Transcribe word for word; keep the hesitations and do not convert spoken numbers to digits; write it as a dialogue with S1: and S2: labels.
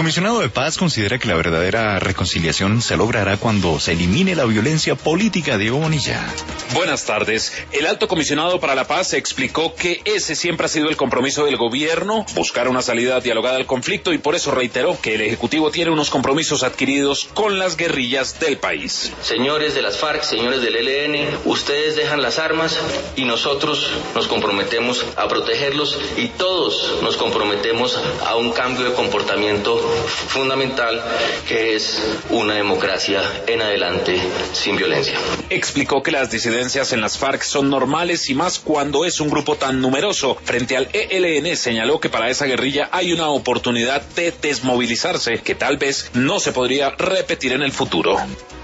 S1: comisionado de paz considera que la verdadera reconciliación se logrará cuando se elimine la violencia política. Diego Bonilla.
S2: Buenas tardes. El alto comisionado para la paz explicó que ese siempre ha sido el compromiso del gobierno, buscar una salida dialogada al conflicto, y por eso reiteró que el Ejecutivo tiene unos compromisos adquiridos con las guerrillas del país.
S3: Señores de las FARC, señores del E L N, ustedes dejan las armas y nosotros nos comprometemos a protegerlos, y todos nos comprometemos a un cambio de comportamiento fundamental, que es una democracia en adelante sin violencia.
S2: Explicó que las disidencias en las FARC son normales, y más cuando es un grupo tan numeroso. Frente al E L N señaló que para esa guerrilla hay una oportunidad de desmovilizarse que tal vez no se podría repetir en el futuro.